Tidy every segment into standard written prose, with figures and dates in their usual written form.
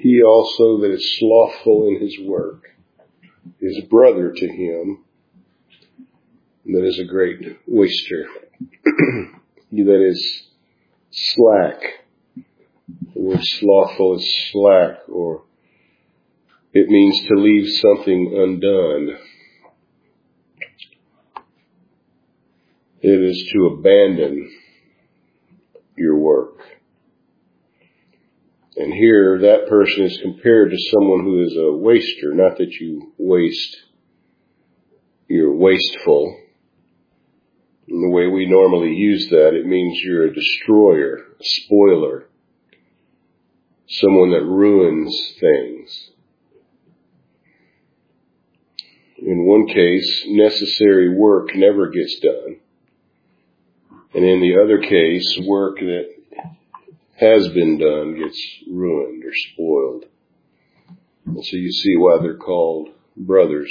he also that is slothful in his work is brother to him that is a great waster. He that is slack. The word slothful is slack, or it means to leave something undone. It is to abandon your work. And here, that person is compared to someone who is a waster. Not that you waste. You're wasteful. In the way we normally use that, it means you're a destroyer, a spoiler. Someone that ruins things. In one case, necessary work never gets done. And in the other case, work that has been done gets ruined or spoiled. And so you see why they're called brothers.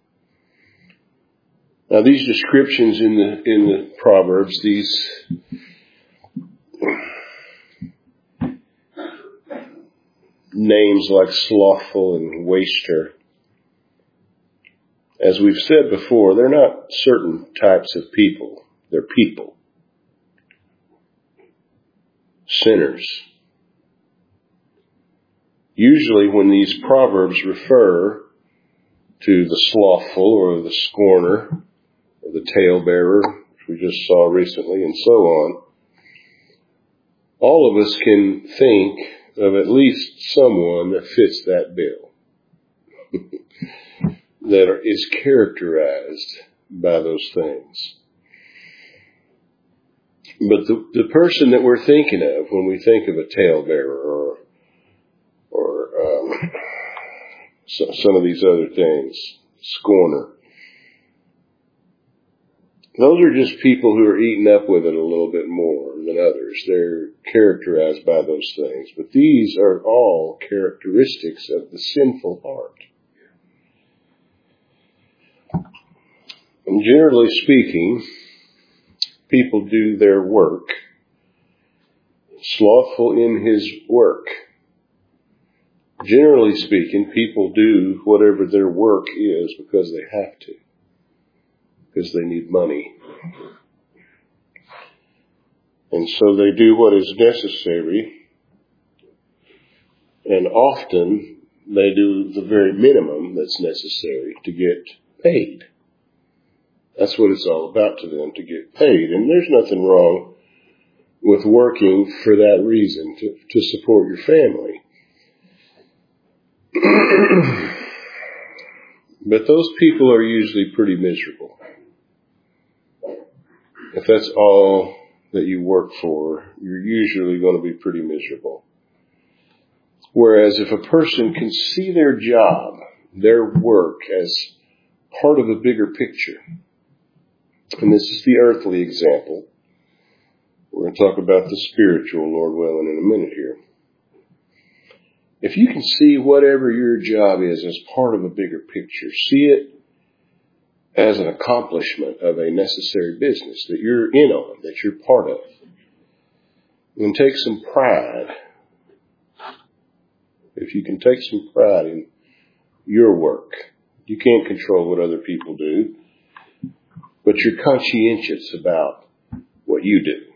Now these descriptions in the Proverbs, these names like slothful and waster, as we've said before, they're not certain types of people. They're people. Sinners. Usually when these proverbs refer to the slothful or the scorner or the talebearer, which we just saw recently, and so on, all of us can think of at least someone that fits that bill, that is characterized by those things. But the person that we're thinking of when we think of a talebearer or some of these other things, scorner, those are just people who are eaten up with it a little bit more than others. They're characterized by those things. But these are all characteristics of the sinful heart. And generally speaking, people do their work, slothful in his work. Generally speaking, people do whatever their work is because they have to, because they need money. And so they do what is necessary, and often they do the very minimum that's necessary to get paid. That's what it's all about to them, to get paid. And there's nothing wrong with working for that reason, to support your family. But those people are usually pretty miserable. If that's all that you work for, you're usually going to be pretty miserable. Whereas if a person can see their job, their work, as part of a bigger picture, and this is the earthly example. We're going to talk about the spiritual, Lord willing, in a minute here. If you can see whatever your job is as part of a bigger picture, see it as an accomplishment of a necessary business that you're in on, that you're part of, and take some pride. If you can take some pride in your work, you can't control what other people do, but you're conscientious about what you do.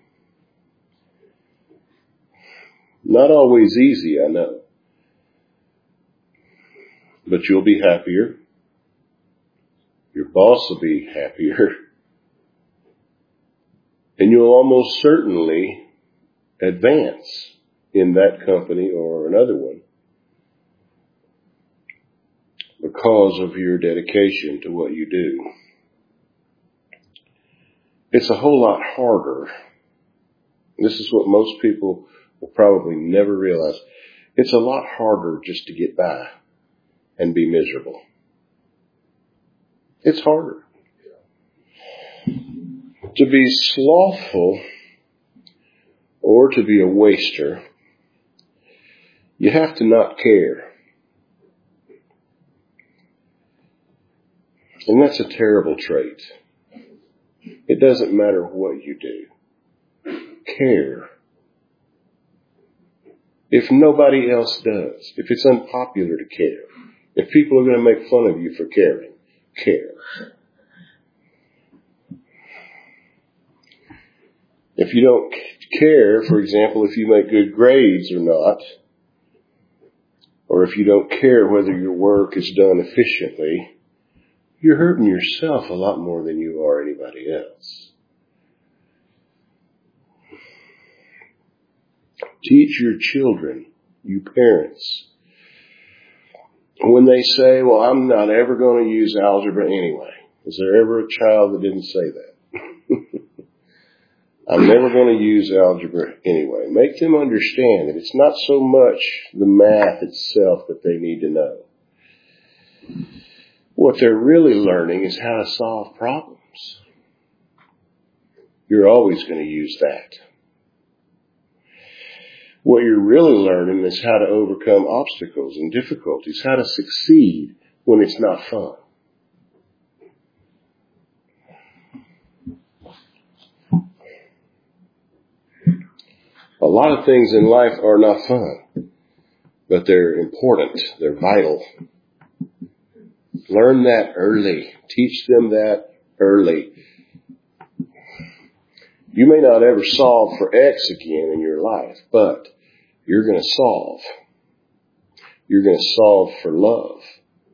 Not always easy, I know. But you'll be happier. Your boss will be happier. And you'll almost certainly advance in that company or another one because of your dedication to what you do. It's a whole lot harder. This is what most people will probably never realize. It's a lot harder just to get by and be miserable. It's harder. To be slothful or to be a waster, you have to not care. And that's a terrible trait. It doesn't matter what you do. Care. if nobody else does, if it's unpopular to care, if people are going to make fun of you for caring, care. If you don't care, for example, if you make good grades or not, or if you don't care whether your work is done efficiently, you're hurting yourself a lot more than you are anybody else. Teach your children, you parents, when they say, well, I'm not ever going to use algebra anyway. Is there ever a child that didn't say that? I'm never going to use algebra anyway. Make them understand that it's not so much the math itself that they need to know. What they're really learning is how to solve problems. You're always going to use that. What you're really learning is how to overcome obstacles and difficulties, how to succeed when it's not fun. A lot of things in life are not fun, but they're important. They're vital. Learn that early. Teach them that early. You may not ever solve for X again in your life, but you're going to solve. You're going to solve for love.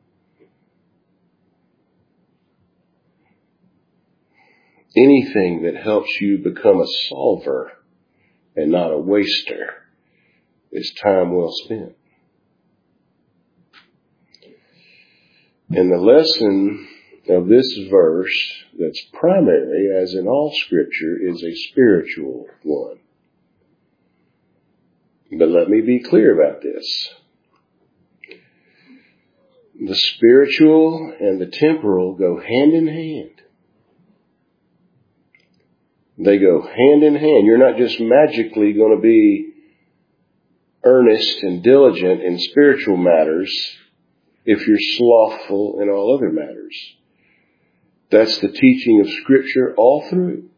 Anything that helps you become a solver and not a waster is time well spent. And the lesson of this verse that's primary, as in all Scripture, is a spiritual one. But let me be clear about this. The spiritual and the temporal go hand in hand. They go hand in hand. You're not just magically going to be earnest and diligent in spiritual matters if you're slothful in all other matters. That's the teaching of Scripture all through.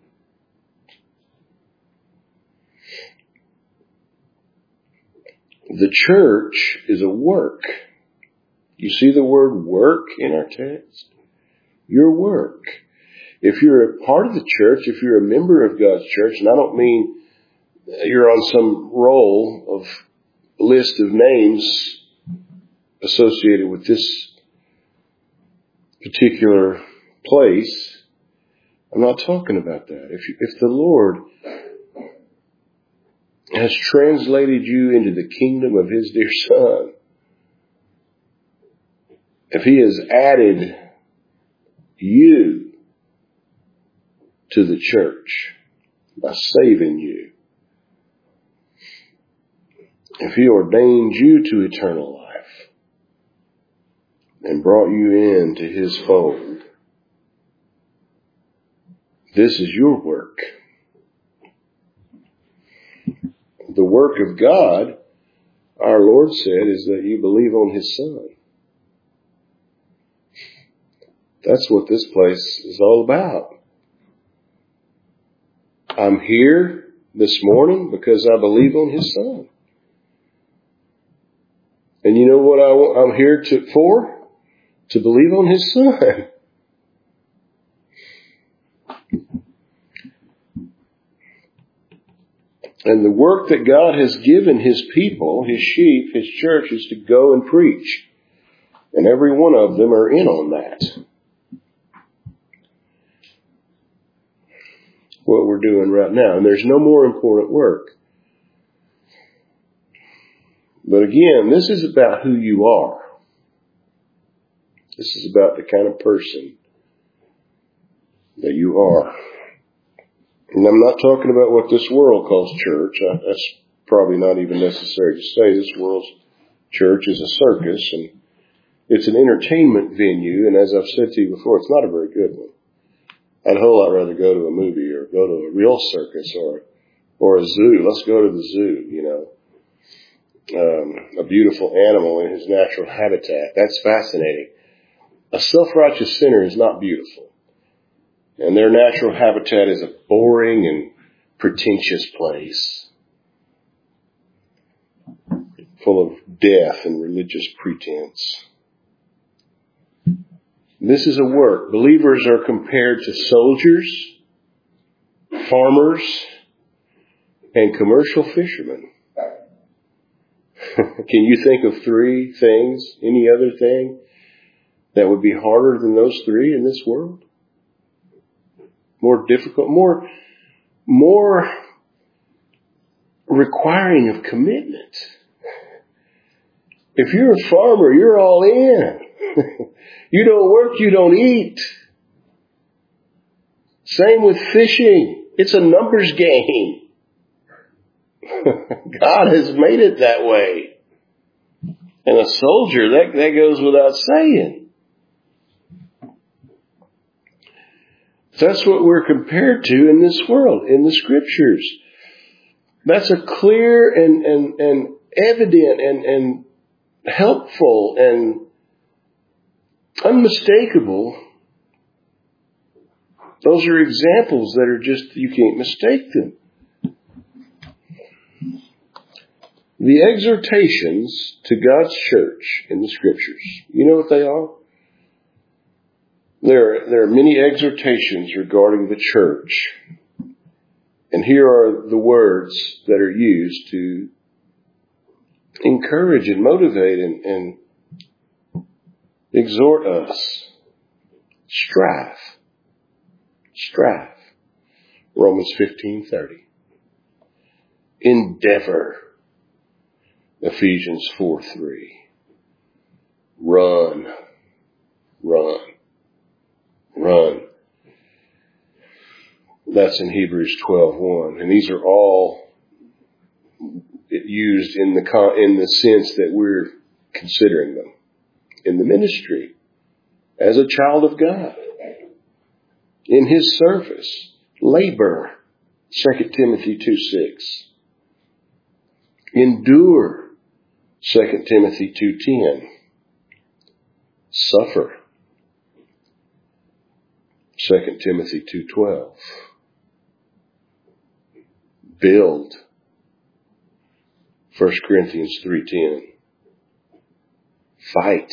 The church is a work. You see the word work in our text? Your work. If you're a part of the church, if you're a member of God's church, and I don't mean you're on some roll of list of names associated with this particular place, I'm not talking about that. If the Lord has translated you into the kingdom of His dear Son, if He has added you to the church by saving you, if He ordained you to eternal life and brought you into His fold, this is your work. The work of God, our Lord said, is that you believe on His Son. That's what this place is all about. I'm here this morning because I believe on His Son. And you know what I'm here for? To believe on His Son. And the work that God has given His people, His sheep, His church, is to go and preach. And every one of them are in on that. What we're doing right now. And there's no more important work. But again, this is about who you are. This is about the kind of person that you are. And I'm not talking about what this world calls church. That's probably not even necessary to say. This world's church is a circus, and it's an entertainment venue. And as I've said to you before, it's not a very good one. I'd a whole lot rather go to a movie or go to a real circus or a zoo. Let's go to the zoo, you know. A beautiful animal in his natural habitat. That's fascinating. A self-righteous sinner is not beautiful. And their natural habitat is a boring and pretentious place. full of death and religious pretense. This is a work. Believers are compared to soldiers, farmers, and commercial fishermen. Can you think of three things, any other thing, that would be harder than those three in this world? More difficult, more requiring of commitment. If you're a farmer, you're all in. You don't work, you don't eat. Same with fishing. It's a numbers game. God has made it that way. And a soldier, that goes without saying. That's what we're compared to in this world, in the Scriptures. That's a clear and evident and helpful and unmistakable. Those are examples that are just, you can't mistake them. The exhortations to God's church in the Scriptures, you know what they are? There are many exhortations regarding the church. And here are the words that are used to encourage and motivate and exhort us. Strive. Romans 15:30. Endeavor. Ephesians 4:3. Run. That's in Hebrews 12:1. And these are all used in the sense that we're considering them in the ministry as a child of God. In His service, labor, 2 Timothy 2:6. Endure, 2 Timothy 2:10. Suffer, 2 Timothy 2:12. Build, 1 Corinthians 3:10. Fight,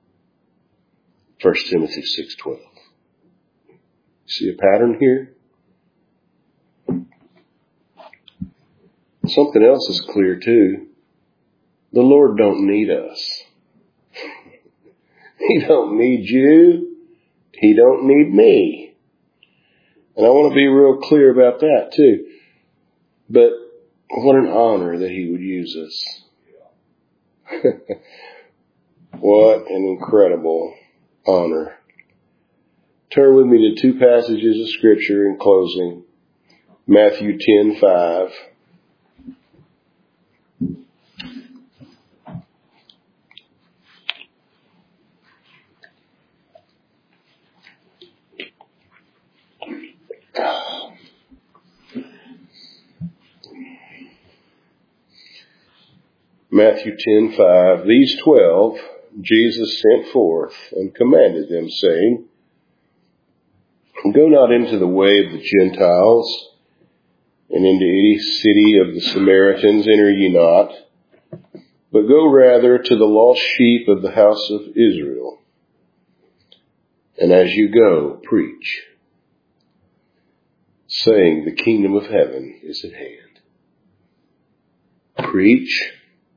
1 Timothy 6:12. See a pattern here? Something else is clear too. The Lord don't need us. He don't need you. He don't need me. And I want to be real clear about that too. But what an honor that He would use us. What an incredible honor. Turn with me to two passages of Scripture in closing. Matthew 10:5. Matthew 10:5. These 12 Jesus sent forth and commanded them, saying, Go not into the way of the Gentiles, and into any city of the Samaritans enter ye not, but go rather to the lost sheep of the house of Israel. And as you go, preach, saying, The kingdom of heaven is at hand. Preach.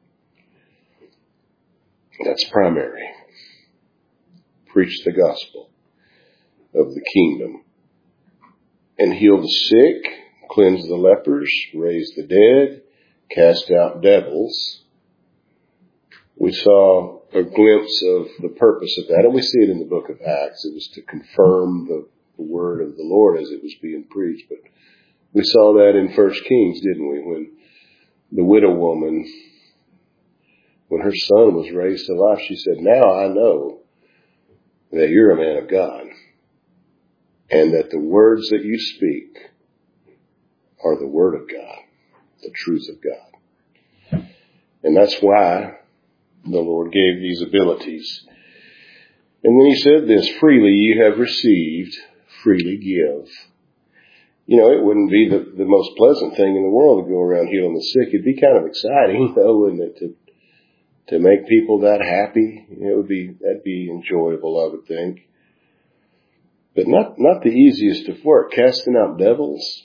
That's primary. Preach the gospel of the kingdom. And heal the sick, cleanse the lepers, raise the dead, cast out devils. We saw a glimpse of the purpose of that, and we see it in the book of Acts. It was to confirm the word of the Lord as it was being preached. But we saw that in 1 Kings, didn't we? When the widow woman, when her son was raised to life, she said, Now I know that you're a man of God, and that the words that you speak are the word of God, the truth of God. And that's why the Lord gave these abilities. And then He said this, freely you have received, freely give. You know, it wouldn't be the most pleasant thing in the world to go around healing the sick. It'd be kind of exciting, though, wouldn't it, to make people that happy, that'd be enjoyable, I would think. But not the easiest of work, casting out devils.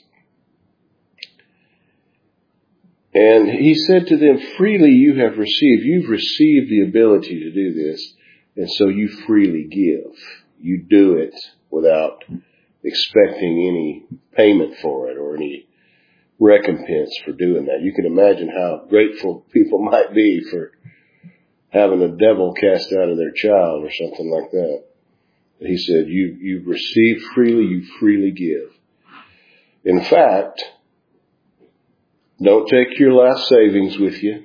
And he said to them, freely you have received. You've received the ability to do this, and so you freely give. You do it without expecting any payment for it or any recompense for doing that. You can imagine how grateful people might be for having a devil cast out of their child or something like that. He said, you've received freely, you freely give. In fact, don't take your last savings with you.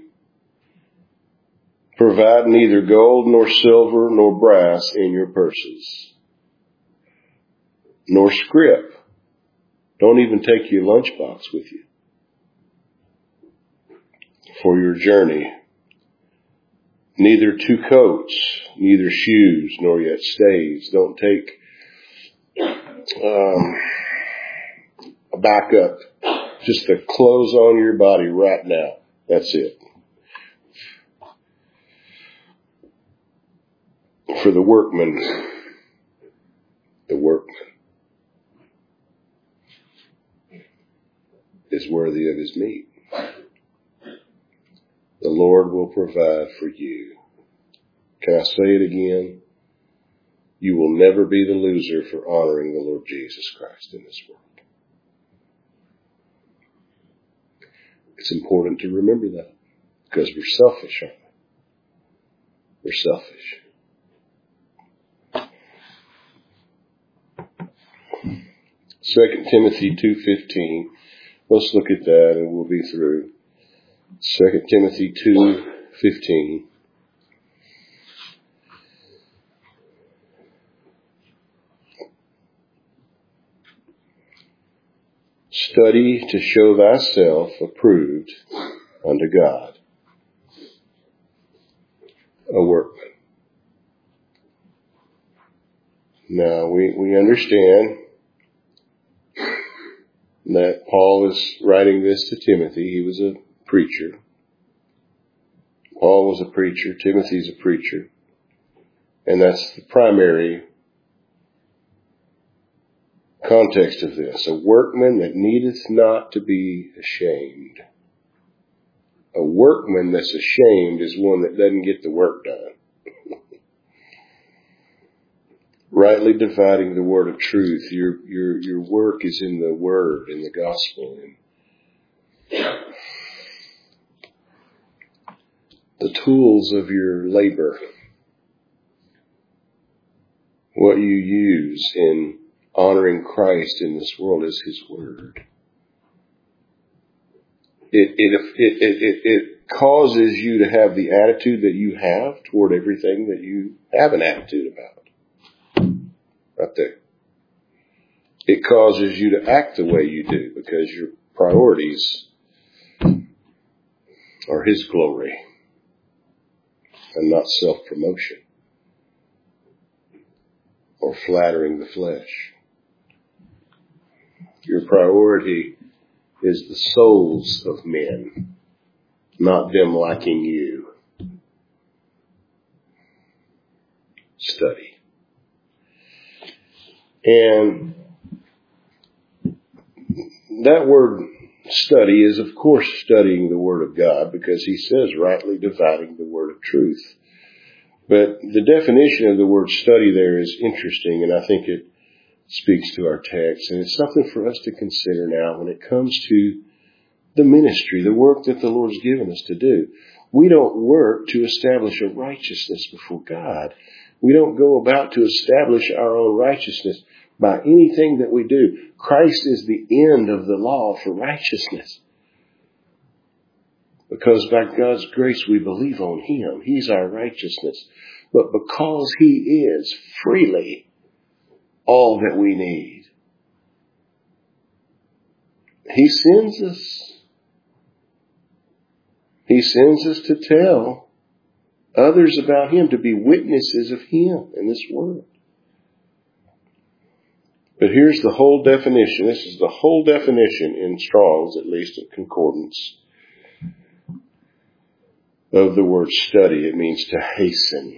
Provide neither gold nor silver nor brass in your purses, nor scrip. Don't even take your lunchbox with you for your journey. Neither two coats, neither shoes, nor yet stays. Don't take a backup. Just the clothes on your body right now. That's it. For the workman is worthy of his meat. The Lord will provide for you. Can I say it again? You will never be the loser for honoring the Lord Jesus Christ in this world. It's important to remember that because we're selfish, aren't we? We're selfish. 2 Timothy 2:15. Let's look at that and we'll be through. 2 Timothy 2:15. Study to show thyself approved unto God, a workman. Now we understand that Paul is writing this to Timothy. He was a preacher. Paul was a preacher. Timothy's a preacher. And that's the primary context of this. A workman that needeth not to be ashamed. A workman that's ashamed is one that doesn't get the work done. Rightly dividing the word of truth. Your work is in the word, in the gospel. The tools of your labor. What you use in honoring Christ in this world is His word. It causes you to have the attitude that you have toward everything that you have an attitude about. Right there. It causes you to act the way you do because your priorities are His glory and not self-promotion or flattering the flesh. Your priority is the souls of men, not them liking you. Study. And that word study is, of course, studying the Word of God because he says rightly dividing the word of truth. But the definition of the word study there is interesting, and I think it speaks to our text. And it's something for us to consider now when it comes to the ministry, the work that the Lord's given us to do. We don't work to establish a righteousness before God. We don't go about to establish our own righteousness by anything that we do. Christ is the end of the law for righteousness. Because by God's grace we believe on Him. He's our righteousness. But because He is freely all that we need, He sends us. He sends us to tell others about Him, to be witnesses of Him in this world. But here's the whole definition. This is the whole definition in Strong's, at least at Concordance. of the word study. It means to hasten,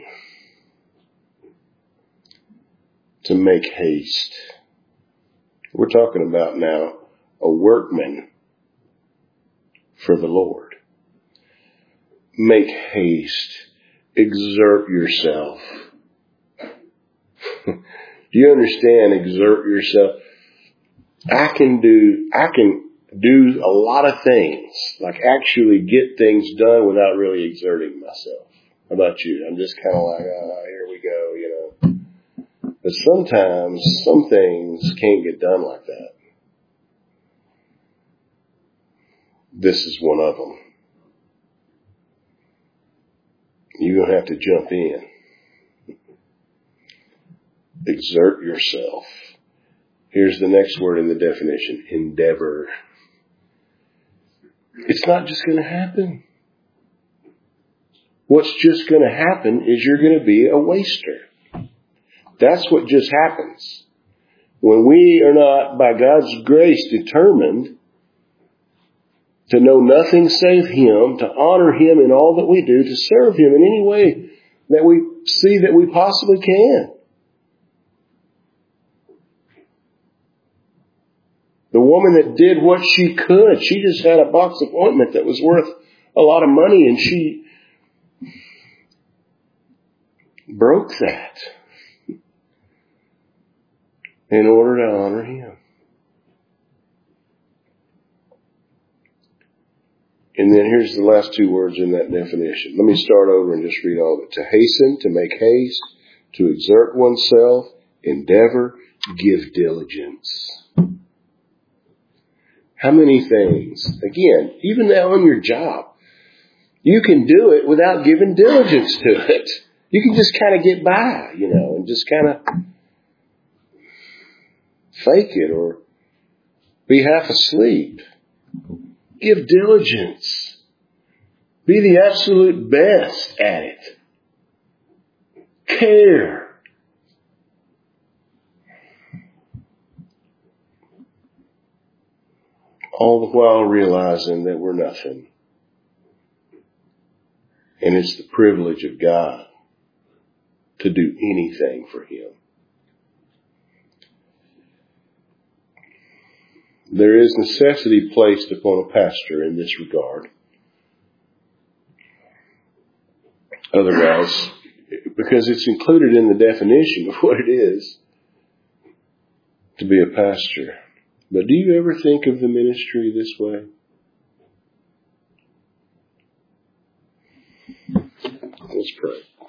to make haste. We're talking about now a workman for the Lord. Make haste. Exert yourself. Do you understand? Exert yourself. I can do a lot of things, like actually get things done without really exerting myself. How about you? I'm just kind of like, here we go, But sometimes some things can't get done like that. This is one of them. You're going to have to jump in. Exert yourself. Here's the next word in the definition. Endeavor. It's not just going to happen. What's just going to happen is you're going to be a waster. That's what just happens. When we are not, by God's grace, determined to know nothing save Him, to honor Him in all that we do, to serve Him in any way that we see that we possibly can. The woman that did what she could, she just had a box of ointment that was worth a lot of money, and she broke that in order to honor Him. And then here's the last two words in that definition. Let me start over and just read all of it. To hasten, to make haste, to exert oneself, endeavor, give diligence. How many things, again, even now on your job, you can do it without giving diligence to it. You can just kind of get by, and just kind of fake it or be half asleep. Give diligence. Be the absolute best at it. Care. All the while realizing that we're nothing. And it's the privilege of God to do anything for Him. There is necessity placed upon a pastor in this regard. Otherwise, because it's included in the definition of what it is to be a pastor. But do you ever think of the ministry this way? Let's pray.